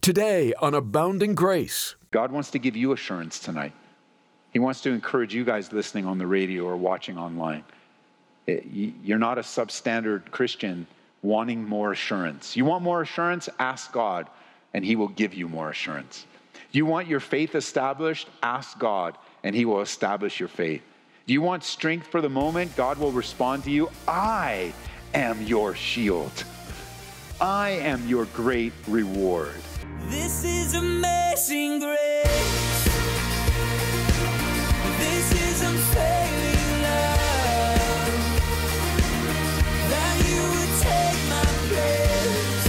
Today on Abounding Grace. God wants to give you assurance tonight. He wants to encourage you guys listening on the radio or watching online. You're not a substandard Christian wanting more assurance. You want more assurance? Ask God, and He will give you more assurance. You want your faith established? Ask God, and He will establish your faith. Do you want strength for the moment? God will respond to you. I am your shield. I am your great reward. This is amazing grace. This is unfailing love. That you would take my place.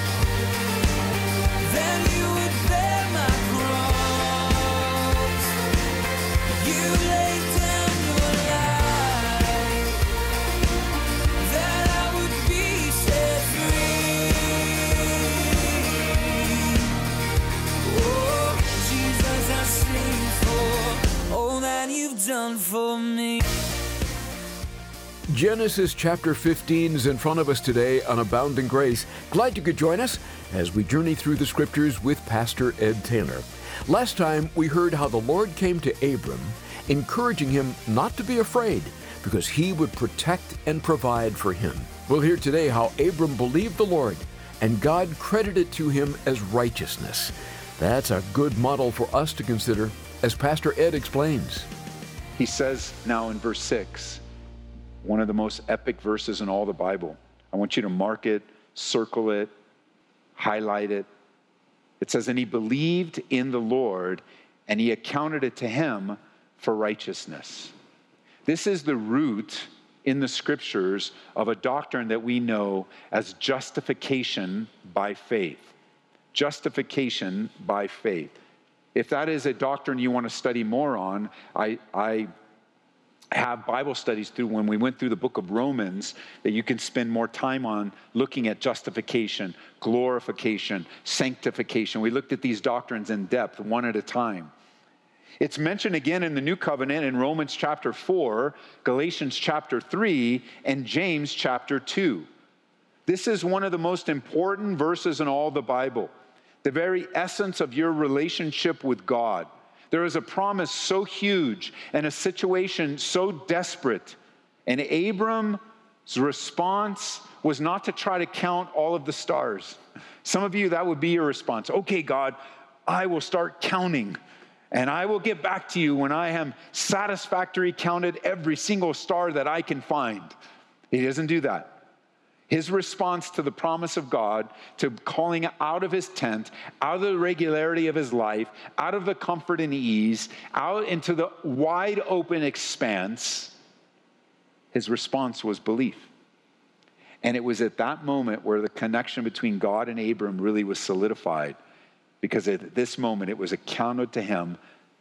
That you would bear my cross. You laid down your life. That I would be set free. Oh, Jesus, I sing for all that you've done for me. Genesis chapter 15 is in front of us today on Abounding Grace. Glad you could join us as we journey through the scriptures with Pastor Ed Taylor. Last time we heard how the Lord came to Abram, encouraging him not to be afraid because He would protect and provide for him. We'll hear today how Abram believed the Lord and God credited to him as righteousness. That's a good model for us to consider as Pastor Ed explains. He says now in verse 6, one of the most epic verses in all the Bible. I want you to mark it, circle it, highlight it. It says, and he believed in the Lord, and He accounted it to him for righteousness. This is the root in the scriptures of a doctrine that we know as justification by faith. Justification by faith. If that is a doctrine you want to study more on, I have Bible studies through when we went through the book of Romans that you can spend more time on looking at justification, glorification, sanctification. We looked at these doctrines in depth, one at a time. It's mentioned again in the New Covenant in Romans chapter 4, Galatians chapter 3, and James chapter 2. This is one of the most important verses in all the Bible. The very essence of your relationship with God. There is a promise so huge and a situation so desperate. And Abram's response was not to try to count all of the stars. Some of you, that would be your response. Okay, God, I will start counting. And I will get back to you when I have satisfactorily counted every single star that I can find. He doesn't do that. His response to the promise of God, to calling out of his tent, out of the regularity of his life, out of the comfort and ease, out into the wide open expanse, his response was belief. And it was at that moment where the connection between God and Abram really was solidified, because at this moment it was accounted to him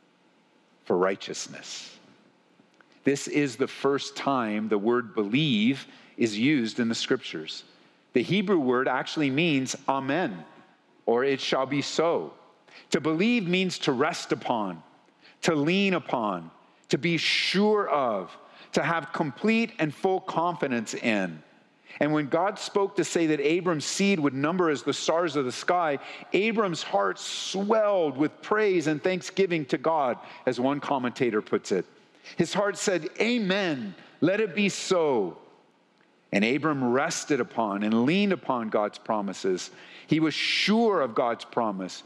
for righteousness. This is the first time the word believe is used in the scriptures. The Hebrew word actually means amen, or it shall be so. To believe means to rest upon, to lean upon, to be sure of, to have complete and full confidence in. And when God spoke to say that Abram's seed would number as the stars of the sky, Abram's heart swelled with praise and thanksgiving to God, as one commentator puts it. His heart said, amen, let it be so. And Abram rested upon and leaned upon God's promises. He was sure of God's promise.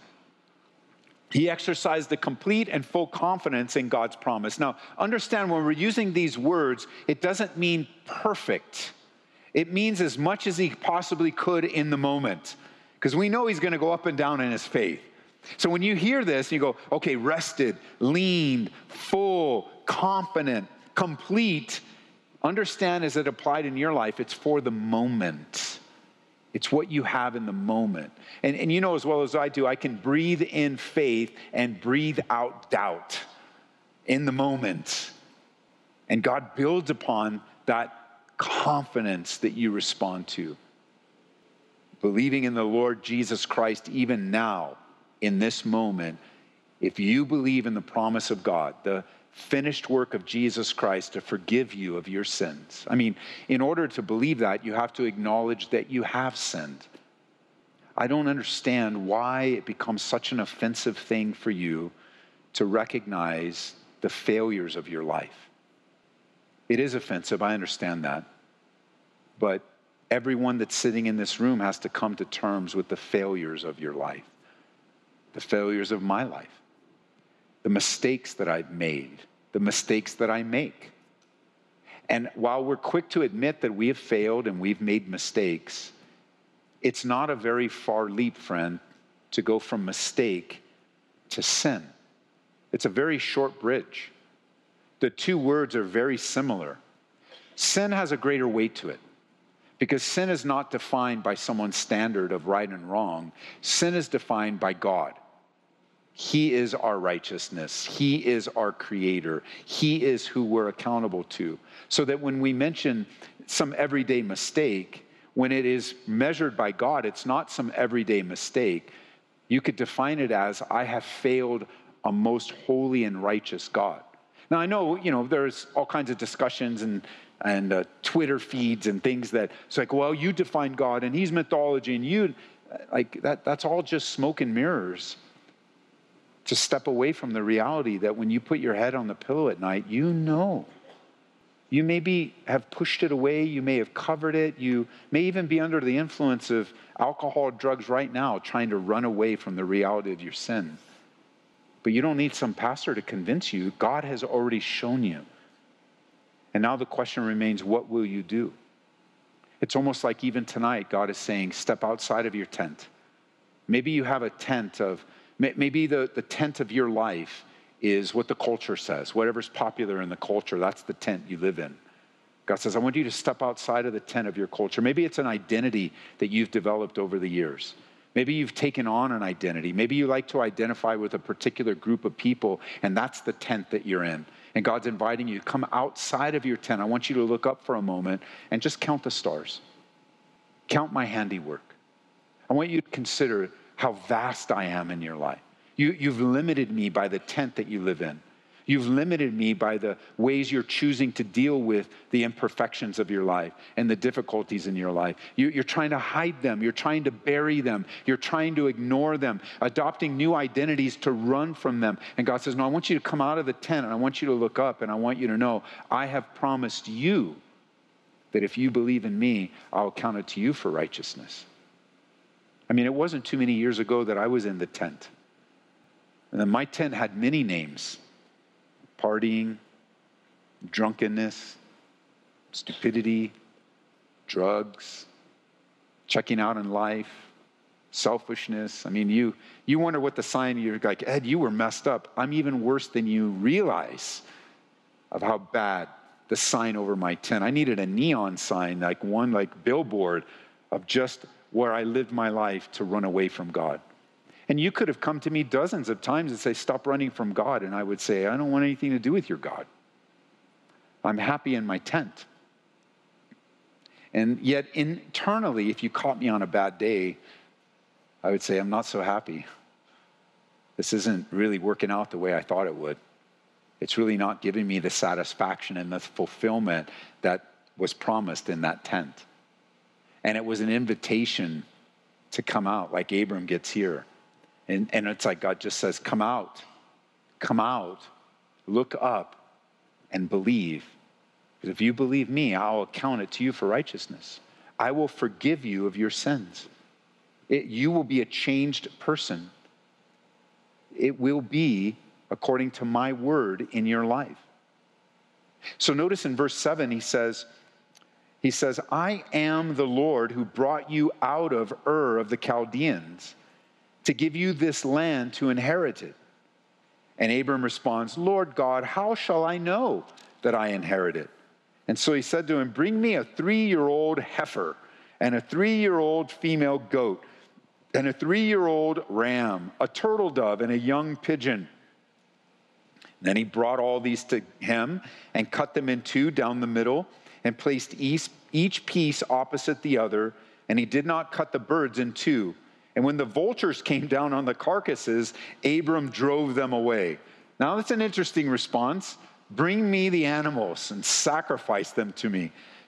He exercised the complete and full confidence in God's promise. Now, understand, when we're using these words, it doesn't mean perfect. It means as much as he possibly could in the moment, because we know he's going to go up and down in his faith. So when you hear this, you go, okay, rested, leaned, full, confident, complete. Understand, as it applied in your life, it's for the moment. It's what you have in the moment. And you know as well as I do, I can breathe in faith and breathe out doubt in the moment. And God builds upon that confidence that you respond to. Believing in the Lord Jesus Christ even now, in this moment, if you believe in the promise of God, the finished work of Jesus Christ to forgive you of your sins. I mean, in order to believe that, you have to acknowledge that you have sinned. I don't understand why it becomes such an offensive thing for you to recognize the failures of your life. It is offensive, I understand that. But everyone that's sitting in this room has to come to terms with the failures of your life, the failures of my life, the mistakes that I've made, the mistakes that I make. And while we're quick to admit that we have failed and we've made mistakes, it's not a very far leap, friend, to go from mistake to sin. It's a very short bridge. The two words are very similar. Sin has a greater weight to it because sin is not defined by someone's standard of right and wrong. Sin is defined by God. He is our righteousness. He is our creator. He is who we're accountable to. So that when we mention some everyday mistake, when it is measured by God, it's not some everyday mistake. You could define it as, I have failed a most holy and righteous God. Now, I know, there's all kinds of discussions and Twitter feeds and things that, it's like, well, you define God and he's mythology and you, like, that's all just smoke and mirrors. To step away from the reality that when you put your head on the pillow at night, you know. You maybe have pushed it away. You may have covered it. You may even be under the influence of alcohol or drugs right now, trying to run away from the reality of your sin. But you don't need some pastor to convince you. God has already shown you. And now the question remains, what will you do? It's almost like even tonight, God is saying, step outside of your tent. Maybe you have a tent of, maybe the tent of your life is what the culture says. Whatever's popular in the culture, that's the tent you live in. God says, I want you to step outside of the tent of your culture. Maybe it's an identity that you've developed over the years. Maybe you've taken on an identity. Maybe you like to identify with a particular group of people, and that's the tent that you're in. And God's inviting you to come outside of your tent. I want you to look up for a moment and just count the stars. Count my handiwork. I want you to consider how vast I am in your life. You've limited me by the tent that you live in. You've limited me by the ways you're choosing to deal with the imperfections of your life and the difficulties in your life. You're trying to hide them. You're trying to bury them. You're trying to ignore them, adopting new identities to run from them. And God says, no, I want you to come out of the tent and I want you to look up and I want you to know I have promised you that if you believe in me, I'll count it to you for righteousness. I mean, it wasn't too many years ago that I was in the tent. And then my tent had many names: partying, drunkenness, stupidity, drugs, checking out in life, selfishness. I mean, you wonder what the sign, you're like, Ed, you were messed up. I'm even worse than you realize of how bad the sign over my tent. I needed a neon sign, like billboard of just where I lived my life to run away from God. And you could have come to me dozens of times and say, stop running from God. And I would say, I don't want anything to do with your God. I'm happy in my tent. And yet internally, if you caught me on a bad day, I would say, I'm not so happy. This isn't really working out the way I thought it would. It's really not giving me the satisfaction and the fulfillment that was promised in that tent. And it was an invitation to come out like Abram gets here. And it's like God just says, come out, look up, and believe. Because if you believe me, I'll account it to you for righteousness. I will forgive you of your sins. You will be a changed person. It will be according to my word in your life. So notice in verse 7, he says, I am the Lord who brought you out of Ur of the Chaldeans to give you this land to inherit it. And Abram responds, Lord God, how shall I know that I inherit it? And so he said to him, bring me a 3-year-old heifer and a 3-year-old female goat and a 3-year-old ram, a turtle dove and a young pigeon. Then he brought all these to him and cut them in two down the middle and placed each piece opposite the other. And he did not cut the birds in two. And when the vultures came down on the carcasses, Abram drove them away. Now that's an interesting response. Bring me the animals and sacrifice them to me.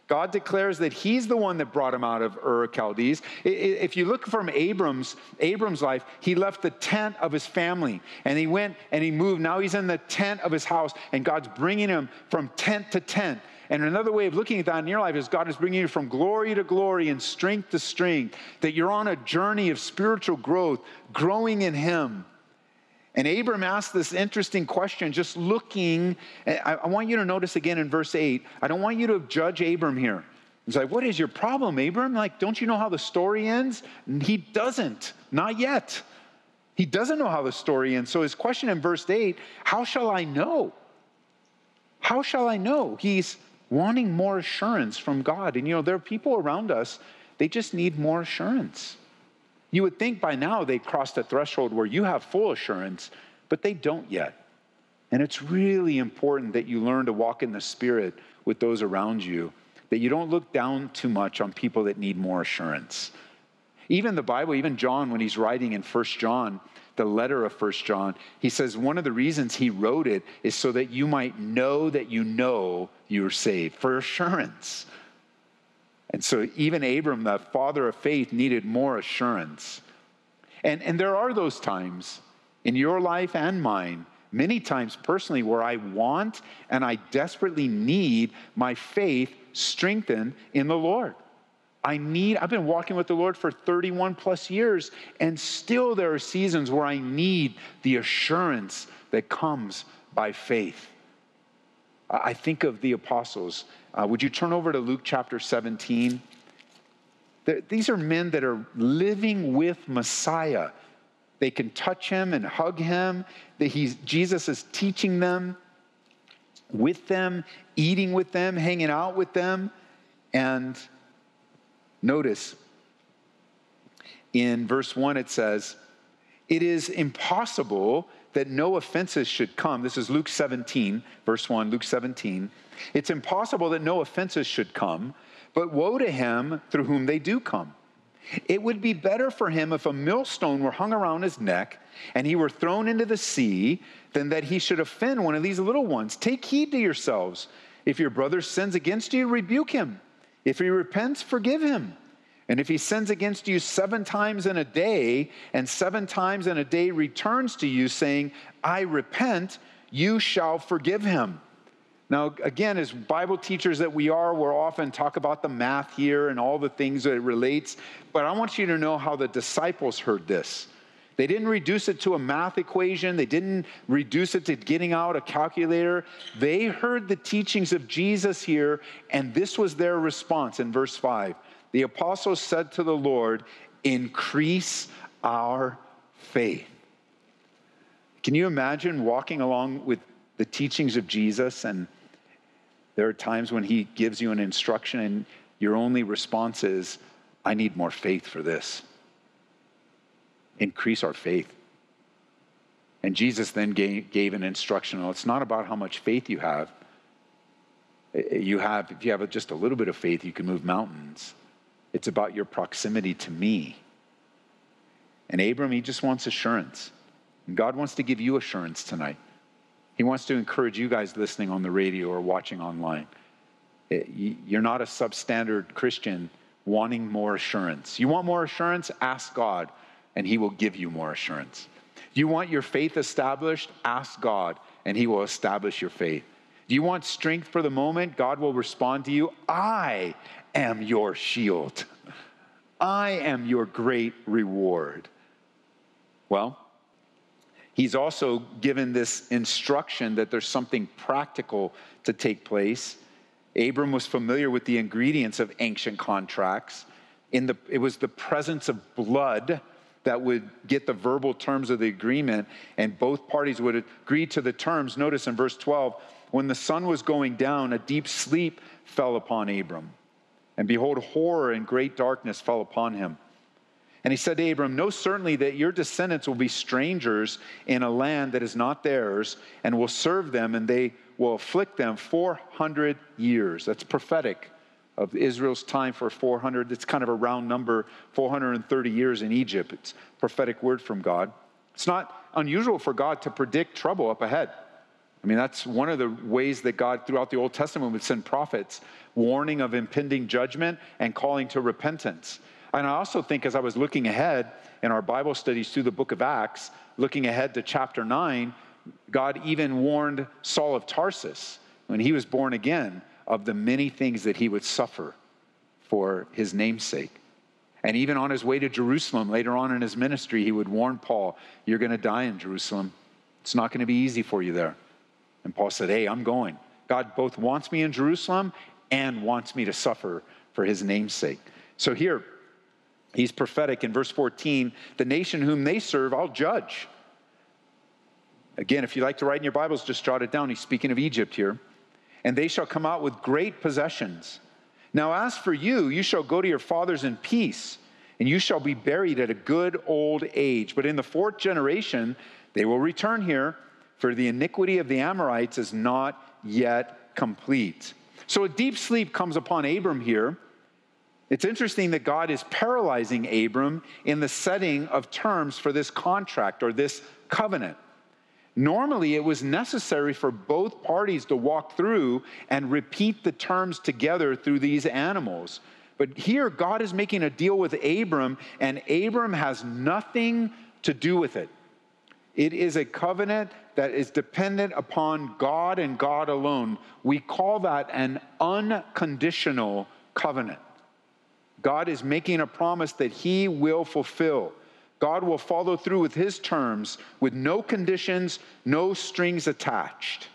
God declares that he's the one that brought him out of Ur Chaldees. If you look from Abram's life, he left the tent of his family, and he went and he moved. Now he's in the tent of his house, and God's bringing him from tent to tent. And another way of looking at that in your life is God is bringing you from glory to glory and strength to strength, that you're on a journey of spiritual growth, growing in him. And Abram asked this interesting question, just looking. I want you to notice again in verse 8, I don't want you to judge Abram here. He's like, what is your problem, Abram? Like, don't you know how the story ends? And he doesn't, not yet. He doesn't know how the story ends. So his question in verse 8, how shall I know? How shall I know? He's wanting more assurance from God. And there are people around us, they just need more assurance. You would think by now they crossed a threshold where you have full assurance, but they don't yet. And it's really important that you learn to walk in the Spirit with those around you, that you don't look down too much on people that need more assurance. Even the Bible, even John, when he's writing in 1 John, the letter of 1 John, he says one of the reasons he wrote it is so that you might know that you know you're saved, for assurance. And so even Abram, the father of faith, needed more assurance. And there are those times in your life and mine, many times personally, where I want and I desperately need my faith strengthened in the Lord. I've been walking with the Lord for 31 plus years, and still there are seasons where I need the assurance that comes by faith. I think of the apostles. Would you turn over to Luke chapter 17? These are men that are living with Messiah. They can touch him and hug him. Jesus is teaching them, with them, eating with them, hanging out with them. And notice, in verse 1 it says, it is impossible that no offenses should come. This is Luke 17, verse 1, Luke 17. It's impossible that no offenses should come, but woe to him through whom they do come. It would be better for him if a millstone were hung around his neck and he were thrown into the sea than that he should offend one of these little ones. Take heed to yourselves. If your brother sins against you, rebuke him. If he repents, forgive him. And if he sins against you 7 times in a day, and 7 times in a day returns to you saying, I repent, you shall forgive him. Now, again, as Bible teachers that we are, we'll often talk about the math here and all the things that it relates. But I want you to know how the disciples heard this. They didn't reduce it to a math equation. They didn't reduce it to getting out a calculator. They heard the teachings of Jesus here, and this was their response in verse 5. The apostles said to the Lord, increase our faith. Can you imagine walking along with the teachings of Jesus, and there are times when he gives you an instruction and your only response is, I need more faith for this. Increase our faith. And Jesus then gave an instruction. Well, it's not about how much faith you have. If you have just a little bit of faith, you can move mountains. It's about your proximity to me. And Abram, he just wants assurance. And God wants to give you assurance tonight. He wants to encourage you guys listening on the radio or watching online. You're not a substandard Christian wanting more assurance. You want more assurance? Ask God, and he will give you more assurance. You want your faith established? Ask God, and he will establish your faith. Do you want strength for the moment? God will respond to you. I am your shield. I am your great reward. Well, he's also given this instruction that there's something practical to take place. Abram was familiar with the ingredients of ancient contracts. It was the presence of blood that would get the verbal terms of the agreement, and both parties would agree to the terms. Notice in verse 12, when the sun was going down, a deep sleep fell upon Abram. And behold, horror and great darkness fell upon him. And he said to Abram, know certainly that your descendants will be strangers in a land that is not theirs, and will serve them, and they will afflict them 400 years. That's prophetic of Israel's time for 400. It's kind of a round number, 430 years in Egypt. It's a prophetic word from God. It's not unusual for God to predict trouble up ahead. I mean, that's one of the ways that God, throughout the Old Testament, would send prophets, warning of impending judgment and calling to repentance. And I also think, as I was looking ahead in our Bible studies through the book of Acts, looking ahead to chapter 9, God even warned Saul of Tarsus, when he was born again, of the many things that he would suffer for his name's sake. And even on his way to Jerusalem, later on in his ministry, he would warn Paul, you're going to die in Jerusalem. It's not going to be easy for you there. And Paul said, hey, I'm going. God both wants me in Jerusalem and wants me to suffer for his name's sake. So here, he's prophetic in verse 14, the nation whom they serve, I'll judge. Again, if you like to write in your Bibles, just jot it down. He's speaking of Egypt here. And they shall come out with great possessions. Now as for you, you shall go to your fathers in peace, and you shall be buried at a good old age. But in the fourth generation, they will return here, for the iniquity of the Amorites is not yet complete. So a deep sleep comes upon Abram here. It's interesting that God is paralyzing Abram in the setting of terms for this contract or this covenant. Normally, it was necessary for both parties to walk through and repeat the terms together through these animals. But here, God is making a deal with Abram, and Abram has nothing to do with it. It is a covenant that is dependent upon God and God alone. We call that an unconditional covenant. God is making a promise that he will fulfill. God will follow through with his terms with no conditions, no strings attached.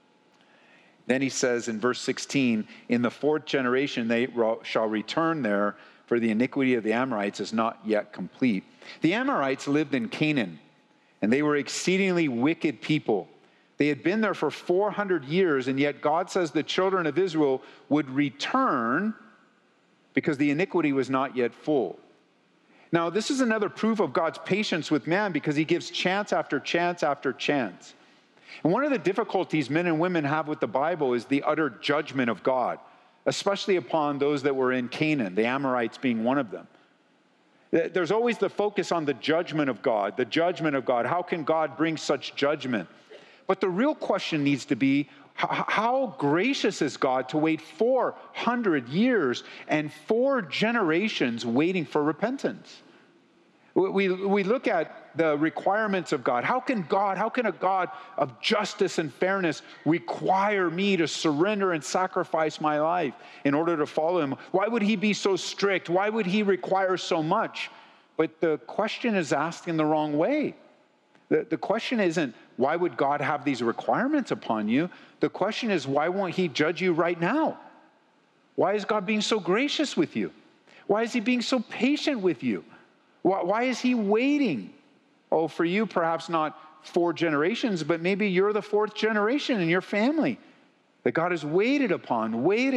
Then he says in verse 16, in the fourth generation they shall return there, for the iniquity of the Amorites is not yet complete. The Amorites lived in Canaan, and they were exceedingly wicked people. They had been there for 400 years, and yet God says the children of Israel would return because the iniquity was not yet full. Now, this is another proof of God's patience with man because he gives chance after chance after chance. And one of the difficulties men and women have with the Bible is the utter judgment of God, especially upon those that were in Canaan, the Amorites being one of them. There's always the focus on the judgment of God, the judgment of God. How can God bring such judgment? But the real question needs to be, how gracious is God to wait 400 years and 4 generations waiting for repentance? We look at the requirements of God. How can a God of justice and fairness require me to surrender and sacrifice my life in order to follow him? Why would he be so strict? Why would he require so much? But the question is asked in the wrong way. The question isn't, why would God have these requirements upon you? The question is, why won't he judge you right now? Why is God being so gracious with you? Why is he being so patient with you? Why is he waiting? Oh, for you, perhaps not 4 generations, but maybe you're the 4th generation in your family that God has waited upon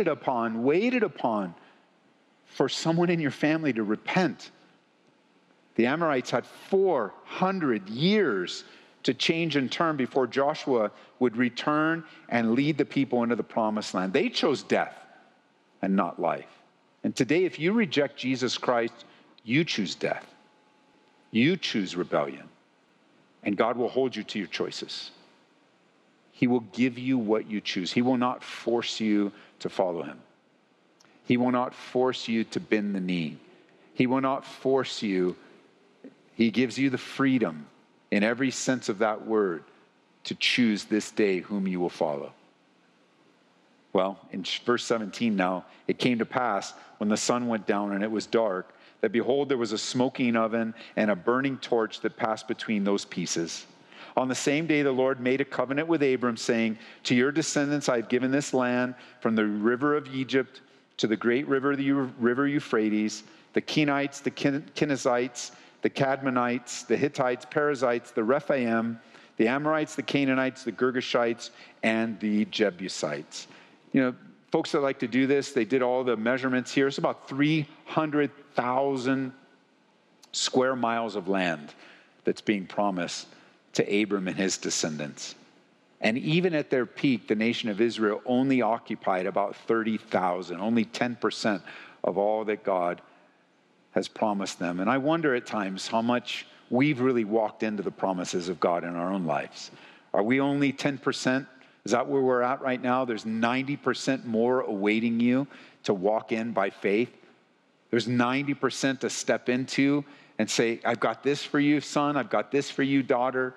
for someone in your family to repent. The Amorites had 400 years to change and turn before Joshua would return and lead the people into the promised land. They chose death and not life. And today, if you reject Jesus Christ, you choose death. You choose rebellion. And God will hold you to your choices. He will give you what you choose. He will not force you to follow him. He will not force you to bend the knee. He will not force you. He gives you the freedom, in every sense of that word, to choose this day whom you will follow. Well, in verse 17 now, it came to pass when the sun went down and it was dark, that behold, there was a smoking oven and a burning torch that passed between those pieces. On the same day, the Lord made a covenant with Abram, saying, to your descendants I have given this land, from the river of Egypt to the great river, the river Euphrates, the Kenites, the Kenizzites, the Cadmonites, the Hittites, Perizzites, the Rephaim, the Amorites, the Canaanites, the Girgashites, and the Jebusites. You know, folks that like to do this, they did all the measurements here. It's about 300,000 square miles of land that's being promised to Abram and his descendants. And even at their peak, the nation of Israel only occupied about 30,000, only 10% of all that God has promised them. And I wonder at times how much we've really walked into the promises of God in our own lives. Are we only 10% Is that where we're at right now? There's 90% more awaiting you to walk in by faith. There's 90% to step into and say, I've got this for you, son. I've got this for you, daughter.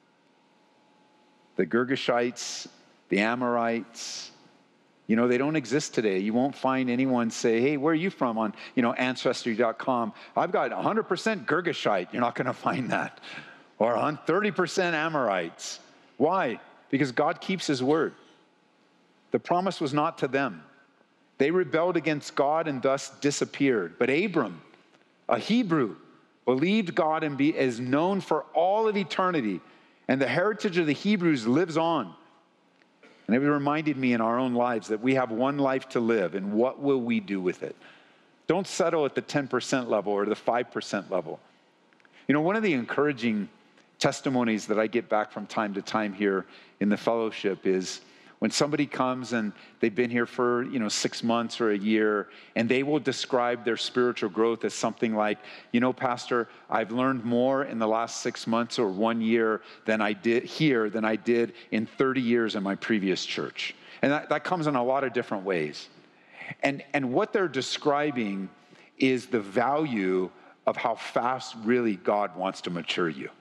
The Girgashites, the Amorites, they don't exist today. You won't find anyone say, hey, where are you from on, Ancestry.com? I've got 100% Girgashite. You're not going to find that. Or 30% Amorites. Why? Because God keeps his word. The promise was not to them. They rebelled against God and thus disappeared. But Abram, a Hebrew, believed God and is known for all of eternity. And the heritage of the Hebrews lives on. And it reminded me in our own lives that we have one life to live, and what will we do with it? Don't settle at the 10% level or the 5% level. One of the encouraging testimonies that I get back from time to time here in the fellowship is when somebody comes and they've been here for 6 months or a year, and they will describe their spiritual growth as something like, Pastor, I've learned more in the last 6 months or 1 year than I did in 30 years in my previous church. And that comes in a lot of different ways. And what they're describing is the value of how fast really God wants to mature you.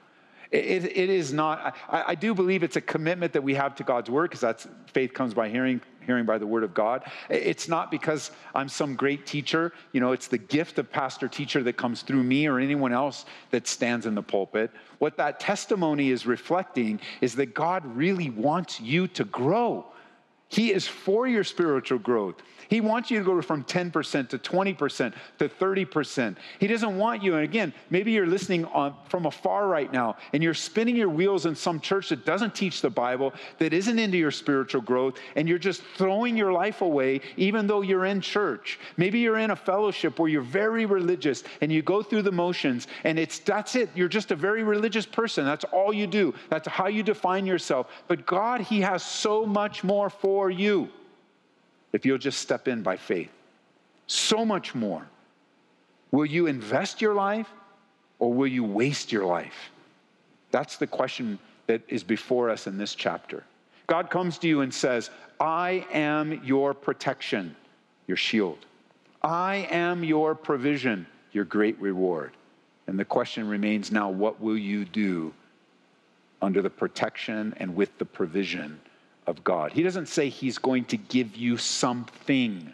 It is not, I do believe it's a commitment that we have to God's word, because that's faith comes by hearing by the word of God. It's not because I'm some great teacher. It's the gift of pastor teacher that comes through me or anyone else that stands in the pulpit. What that testimony is reflecting is that God really wants you to grow. He is for your spiritual growth. He wants you to go from 10% to 20% to 30%. He doesn't want you, and again, maybe you're listening from afar right now, and you're spinning your wheels in some church that doesn't teach the Bible, that isn't into your spiritual growth, and you're just throwing your life away even though you're in church. Maybe you're in a fellowship where you're very religious, and you go through the motions, and that's it. You're just a very religious person. That's all you do. That's how you define yourself. But God, he has so much more for you if you'll just step in by faith. So much more. Will you invest your life, or will you waste your life? That's the question that is before us in this chapter. God comes to you and says, I am your protection, your shield. I am your provision, your great reward. And the question remains now, what will you do under the protection and with the provision of God? He doesn't say he's going to give you something.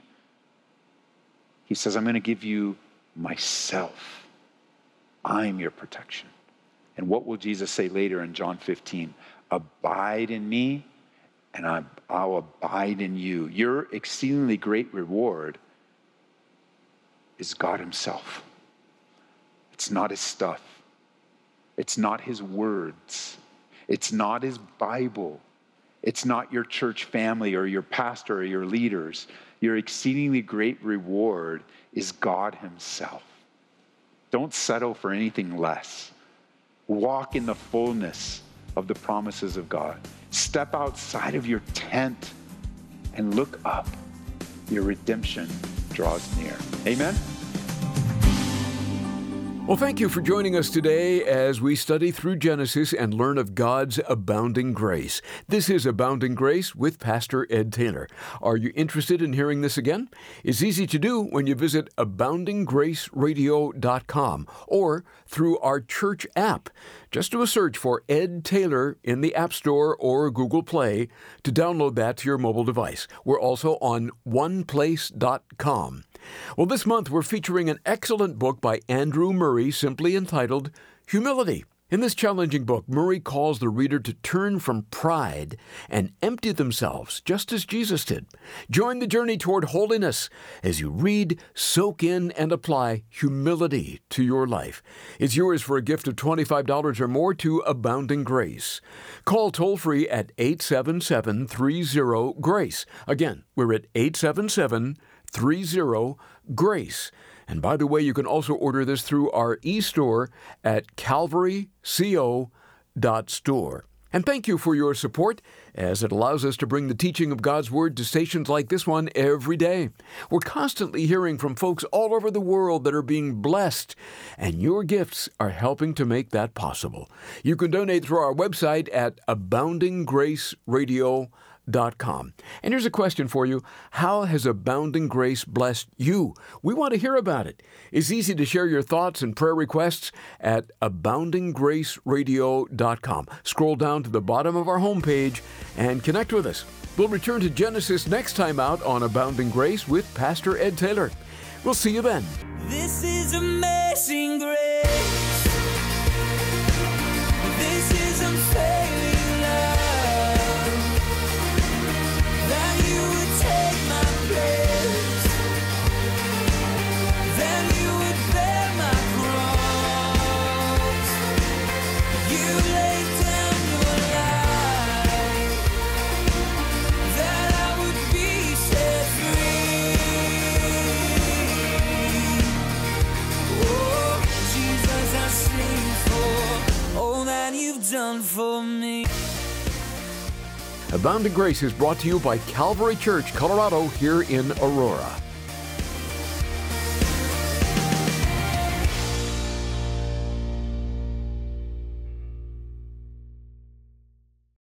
He says, I'm going to give you myself. I'm your protection. And what will Jesus say later in John 15? Abide in me, and I'll abide in you. Your exceedingly great reward is God himself. It's not his stuff. It's not his words. It's not his Bible. It's not your church family or your pastor or your leaders. Your exceedingly great reward is God himself. Don't settle for anything less. Walk in the fullness of the promises of God. Step outside of your tent and look up. Your redemption draws near. Amen? Well, thank you for joining us today as we study through Genesis and learn of God's abounding grace. This is Abounding Grace with Pastor Ed Taylor. Are you interested in hearing this again? It's easy to do when you visit aboundinggraceradio.com or through our church app. Just do a search for Ed Taylor in the App Store or Google Play to download that to your mobile device. We're also on oneplace.com. Well, this month we're featuring an excellent book by Andrew Murray, simply entitled Humility. In this challenging book, Murray calls the reader to turn from pride and empty themselves, just as Jesus did. Join the journey toward holiness as you read, soak in, and apply humility to your life. It's yours for a gift of $25 or more to Abounding Grace. Call toll-free at 877-30-GRACE. Again, we're at 877-30-GRACE. And by the way, you can also order this through our e-store at calvaryco.store. And thank you for your support, as it allows us to bring the teaching of God's Word to stations like this one every day. We're constantly hearing from folks all over the world that are being blessed, and your gifts are helping to make that possible. You can donate through our website at aboundinggraceradio.com. aboundingrace.com. And here's a question for you. How has Abounding Grace blessed you? We want to hear about it. It's easy to share your thoughts and prayer requests at aboundinggraceradio.com. Scroll down to the bottom of our homepage and connect with us. We'll return to Genesis next time out on Abounding Grace with Pastor Ed Taylor. We'll see you then. This is amazing grace. This is unfailing love. That you would take my place. Then you would bear my cross. You laid down your life. That I would be set free. Oh, Jesus, I sing for all that you've done for me. Abounding Grace is brought to you by Calvary Church, Colorado, here in Aurora.